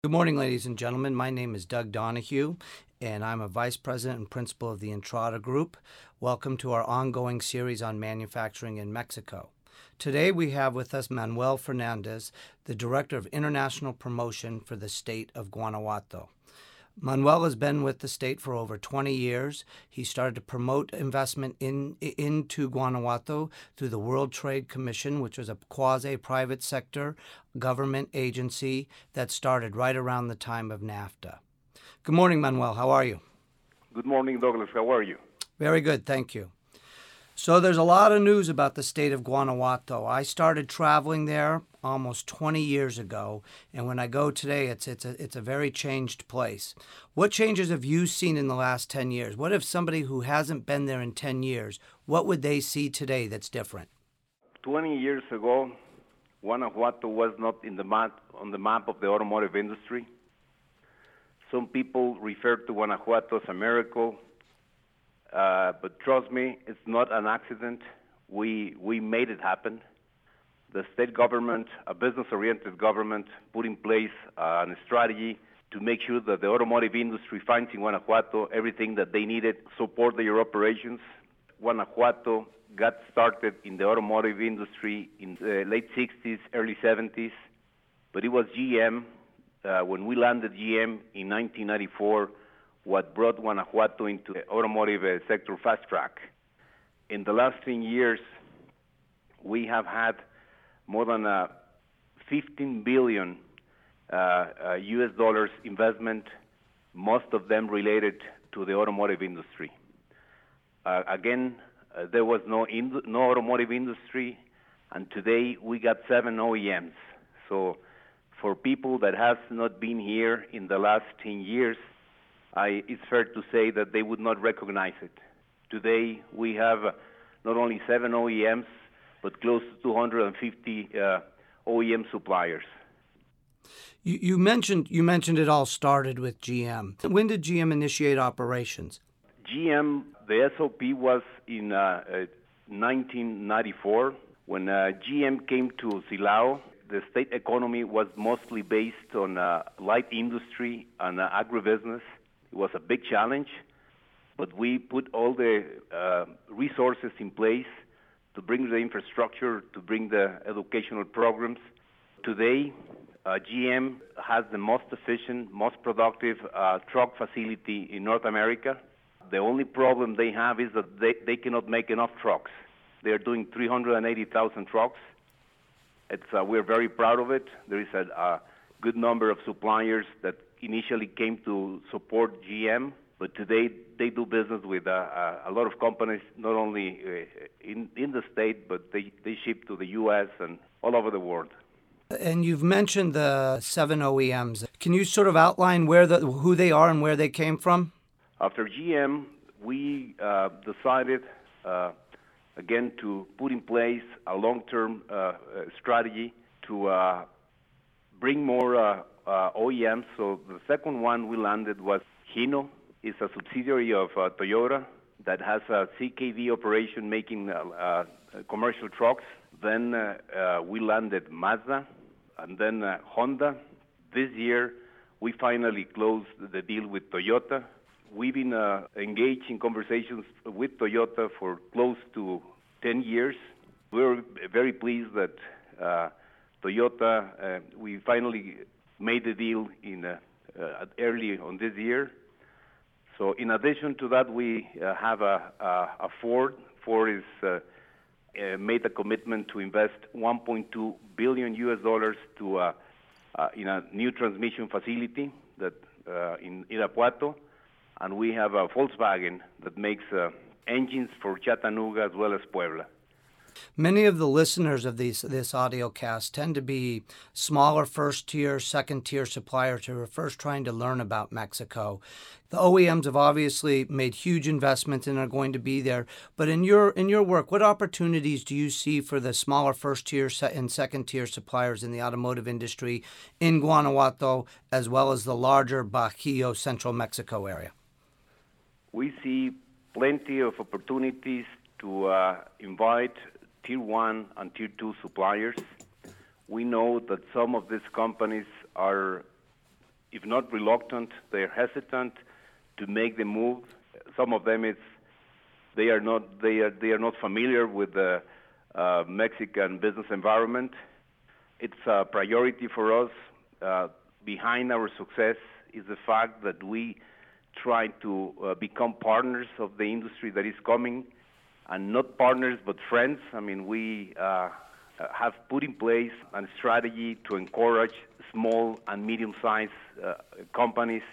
Good morning, ladies and gentlemen. My name is Doug Donahue, and I'm a Vice President and Principal of the Entrada Group. Welcome to our ongoing series on manufacturing in Mexico. Today we have with us Manuel Fernandez, the Director of International Promotion for the state of Guanajuato. Manuel has been with the state for over 20 years. He started to promote investment into Guanajuato through the World Trade Commission, which was a quasi-private sector government agency that started right around the time of NAFTA. Good morning, Manuel. How are you? Good morning, Douglas. How are you? Very good, thank you. So there's a lot of news about the state of Guanajuato. I started traveling there almost 20 years ago, and when I go today, it's a very changed place. What changes have you seen in the last 10 years? What if somebody who hasn't been there in 10 years, what would they see today that's different? 20 years ago, Guanajuato was not on the map of the automotive industry. Some people refer to Guanajuato as a miracle. But trust me, it's not an accident. We made it happen. The state government, a business-oriented government, put in place a strategy to make sure that the automotive industry finds in Guanajuato everything that they needed to support their operations. Guanajuato got started in the automotive industry in the late 60s, early 70s, but it was GM, when we landed GM in 1994, what brought Guanajuato into the automotive sector fast track. In the last 10 years, we have had more than 15 billion US dollars investment, most of them related to the automotive industry. There was no automotive industry, and today we got 7 OEMs. So for people that have not been here in the last 10 years, it's fair to say that they would not recognize it. Today, we have not only 7 OEMs, but close to 250 OEM suppliers. You mentioned it all started with GM. When did GM initiate operations? GM, the SOP was in 1994. When GM came to Silao, the state economy was mostly based on light industry and agribusiness. It was a big challenge, but we put all the resources in place to bring the infrastructure, to bring the educational programs. Today, GM has the most efficient, most productive truck facility in North America. The only problem they have is that they cannot make enough trucks. They're doing 380,000 trucks. We're very proud of it. There is a good number of suppliers that initially came to support GM, but today they do business with a lot of companies, not only in the state, but they ship to the U.S. and all over the world. And you've mentioned the 7 OEMs. Can you sort of outline who they are and where they came from? After GM, we decided again to put in place a long-term strategy to bring more OEMs. So the second one we landed was Hino. It's a subsidiary of Toyota that has a CKD operation making commercial trucks. Then we landed Mazda, and then Honda. This year, we finally closed the deal with Toyota. We've been engaged in conversations with Toyota for close to 10 years. We're very pleased that Toyota, we finally made the deal early on this year. So in addition to that, we have a Ford. Ford is made a commitment to invest 1.2 billion US dollars in a new transmission facility that in Irapuato, and we have a Volkswagen that makes engines for Chattanooga as well as Puebla. Many of the listeners of this audio cast tend to be smaller first-tier, second-tier suppliers who are first trying to learn about Mexico. The OEMs have obviously made huge investments and are going to be there. But in your work, what opportunities do you see for the smaller first-tier and second-tier suppliers in the automotive industry in Guanajuato, as well as the larger Bajío, Central Mexico area? We see plenty of opportunities to invite Tier 1 and Tier 2 suppliers. We know that some of these companies are if not reluctant, they're hesitant to make the move. Some of them, they are not familiar with the Mexican business environment. It's a priority for us. Behind our success is the fact that we try to become partners of the industry that is coming, and not partners but friends. I mean, we have put in place a strategy to encourage small and medium-sized companies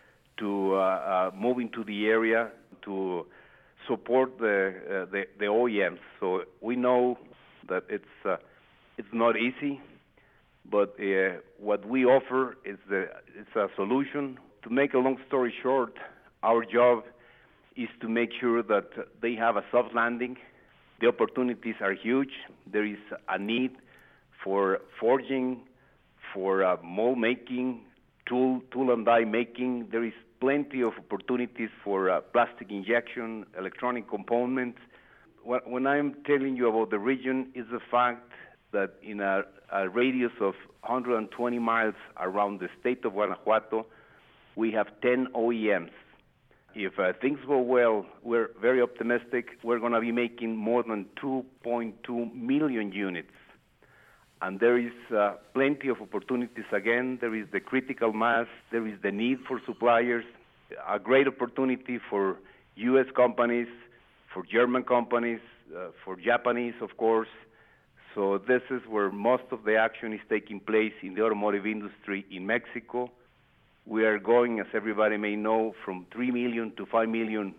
to move into the area to support the OEMs. So we know that it's not easy, but what we offer is it's a solution. To make a long story short, our job is to make sure that they have a soft landing. The opportunities are huge. There is a need for forging, for mold making, tool and die making. There is plenty of opportunities for plastic injection, electronic components. When I'm telling you about the region, is the fact that in a radius of 120 miles around the state of Guanajuato, we have 10 OEMs. If things go well, we're very optimistic. We're going to be making more than 2.2 million units. And there is plenty of opportunities. Again, there is the critical mass. There is the need for suppliers. A great opportunity for U.S. companies, for German companies, for Japanese, of course. So this is where most of the action is taking place in the automotive industry in Mexico. We are going, as everybody may know, from 3 million to 5 million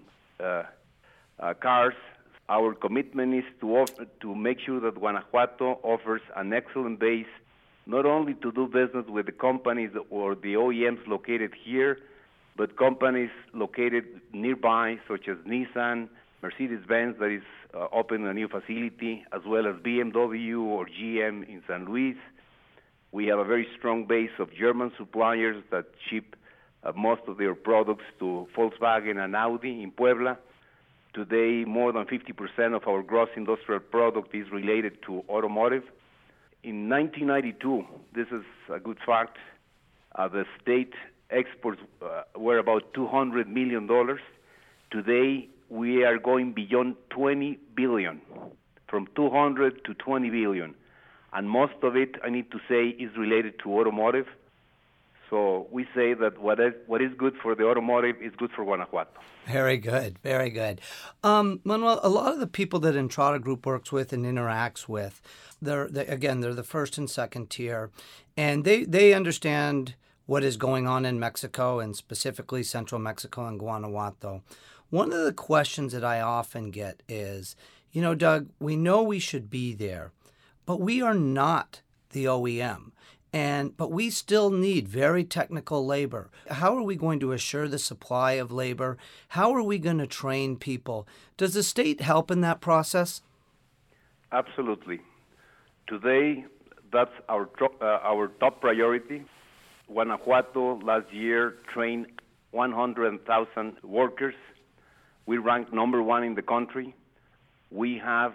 cars. Our commitment is to make sure that Guanajuato offers an excellent base, not only to do business with the companies or the OEMs located here, but companies located nearby, such as Nissan, Mercedes-Benz, that is opening a new facility, as well as BMW or GM in San Luis. We have a very strong base of German suppliers that ship most of their products to Volkswagen and Audi in Puebla. Today, more than 50% of our gross industrial product is related to automotive. In 1992, this is a good fact, the state exports were about $200 million. Today, we are going beyond 20 billion, from 200 to 20 billion. And most of it, I need to say, is related to automotive. So we say that what is good for the automotive is good for Guanajuato. Very good, very good. Manuel, a lot of the people that Entrada Group works with and interacts with, they're the first and second tier, and they understand what is going on in Mexico and specifically Central Mexico and Guanajuato. One of the questions that I often get is, Doug, we know we should be there, but we are not the OEM. But we still need very technical labor. How are we going to assure the supply of labor? How are we going to train people? Does the state help in that process? Absolutely. Today, that's our top priority. Guanajuato last year trained 100,000 workers. We ranked number one in the country. We are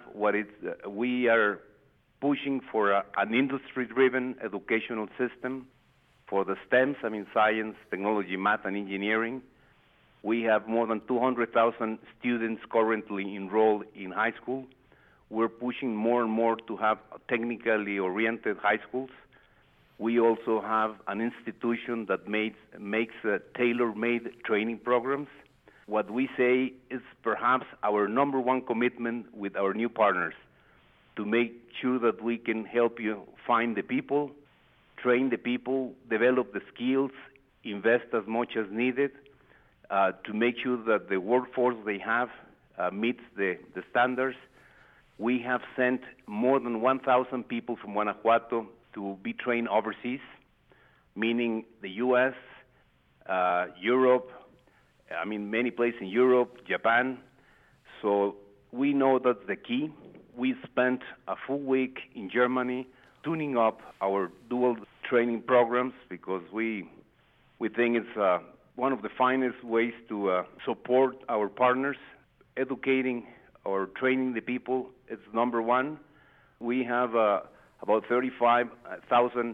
pushing for an industry-driven educational system for the STEMs, science, technology, math, and engineering. We have more than 200,000 students currently enrolled in high school. We're pushing more and more to have technically oriented high schools. We also have an institution that makes tailor-made training programs. What we say is perhaps our number one commitment with our new partners, to make sure that we can help you find the people, train the people, develop the skills, invest as much as needed, to make sure that the workforce they have meets the standards. We have sent more than 1,000 people from Guanajuato to be trained overseas, meaning the U.S., Europe, many places in Europe, Japan. So we know that's the key. We spent a full week in Germany tuning up our dual training programs because we think it's one of the finest ways to support our partners. Educating or training the people is number one. We have about 35,000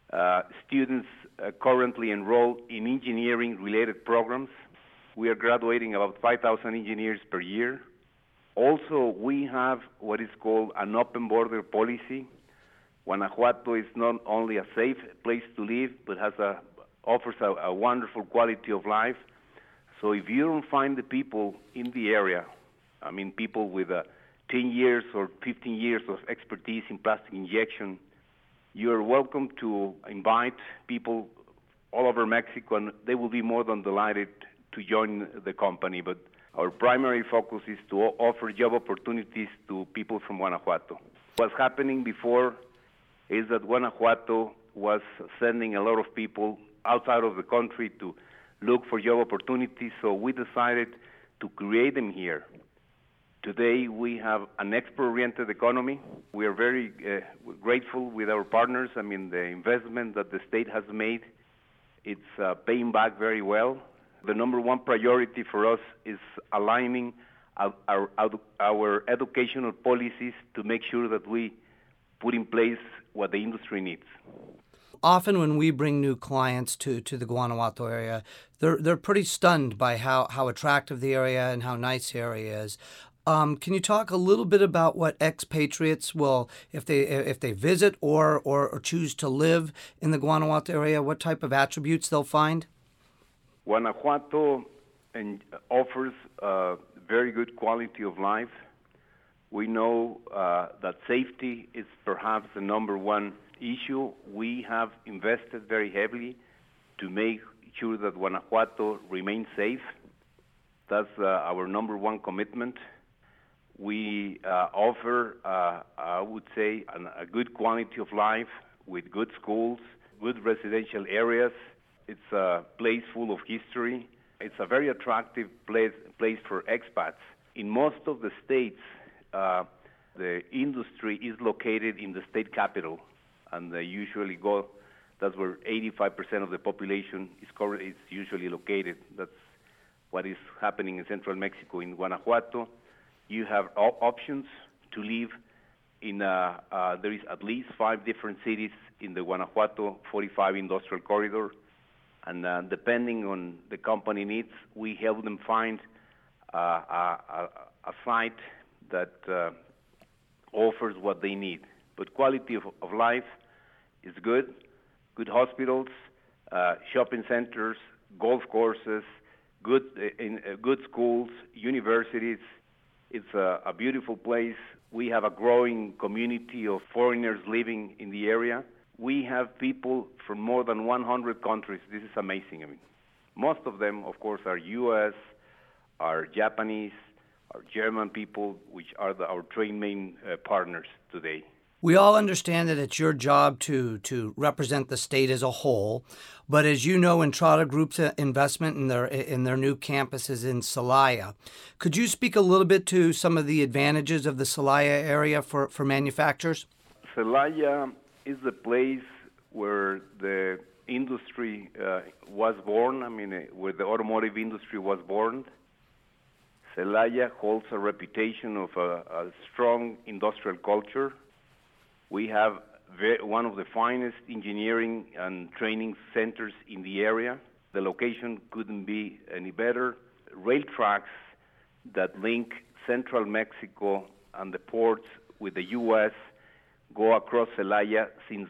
students currently enrolled in engineering-related programs. We are graduating about 5,000 engineers per year. Also, we have what is called an open border policy. Guanajuato is not only a safe place to live, but offers a wonderful quality of life. So if you don't find the people in the area, I mean people with 10 years or 15 years of expertise in plastic injection, you are welcome to invite people all over Mexico, and they will be more than delighted to join the company. But our primary focus is to offer job opportunities to people from Guanajuato. What's happening before is that Guanajuato was sending a lot of people outside of the country to look for job opportunities, so we decided to create them here. Today we have an export-oriented economy. We are very grateful with our partners. I mean, the investment that the state has made, it's paying back very well. The number one priority for us is aligning our educational policies to make sure that we put in place what the industry needs. Often when we bring new clients to the Guanajuato area, they're pretty stunned by how attractive the area and how nice the area is. Can you talk a little bit about what expatriates will, if they visit or choose to live in the Guanajuato area, what type of attributes they'll find? Guanajuato offers a very good quality of life. We know that safety is perhaps the number one issue. We have invested very heavily to make sure that Guanajuato remains safe. That's our number one commitment. We offer, I would say, a good quality of life with good schools, good residential areas. It's a place full of history. It's a very attractive place for expats. In most of the states, the industry is located in the state capital, and they usually go. That's where 85% of the population is usually located. That's what is happening in central Mexico. In Guanajuato, you have options to live in. There is at least 5 different cities in the Guanajuato 45 industrial corridor, and depending on the company needs, we help them find a site that offers what they need. But quality of life is good. Good hospitals, shopping centers, golf courses, good schools, universities. It's a beautiful place. We have a growing community of foreigners living in the area. We have people from more than 100 countries. This is amazing. I mean, most of them, of course, are U.S., are Japanese, are German people, which are our three main partners today. We all understand that it's your job to represent the state as a whole, but as you know, Entrada Group's investment in their new campuses in Celaya. Could you speak a little bit to some of the advantages of the Celaya area for manufacturers? Celaya is the place where the industry was born. I mean, where the automotive industry was born. Celaya holds a reputation of a strong industrial culture. We have one of the finest engineering and training centers in the area. The location couldn't be any better. Rail tracks that link central Mexico and the ports with the U.S. go across Celaya since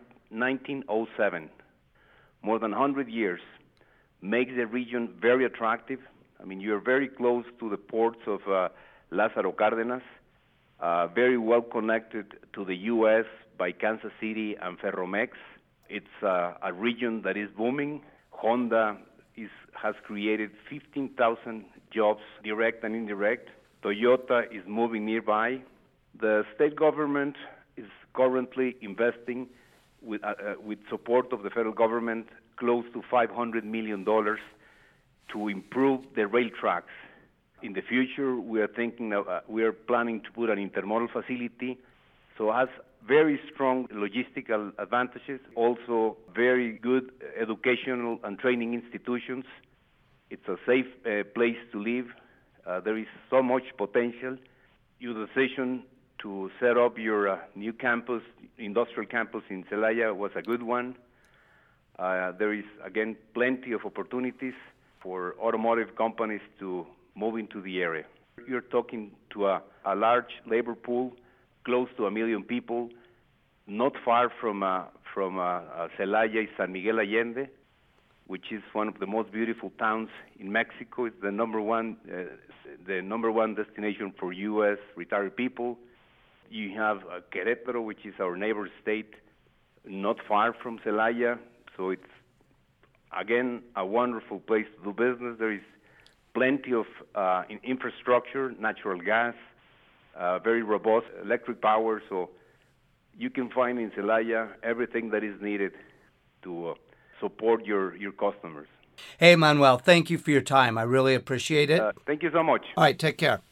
1907. More than 100 years. Makes the region very attractive. I mean, you're very close to the ports of Lázaro Cárdenas. Very well connected to the U.S. by Kansas City and Ferromex. It's a region that is booming. Honda has created 15,000 jobs, direct and indirect. Toyota is moving nearby. The state government is currently investing, with support of the federal government, close to $500 million to improve the rail tracks. In the future, we are planning to put an intermodal facility, so it has very strong logistical advantages, also very good educational and training institutions. It's a safe place to live. There is so much potential. Your decision to set up your new campus, industrial campus in Celaya, was a good one. There is, again, plenty of opportunities for automotive companies to move into the area. You're talking to a large labor pool, close to 1 million people, not far from Celaya y San Miguel Allende, which is one of the most beautiful towns in Mexico. It's the number one destination for U.S. retired people. You have Querétaro, which is our neighbor state, not far from Celaya. So it's, again, a wonderful place to do business. There is plenty of infrastructure, natural gas, very robust electric power. So you can find in Celaya everything that is needed to support your customers. Hey, Manuel, thank you for your time. I really appreciate it. Thank you so much. All right, take care.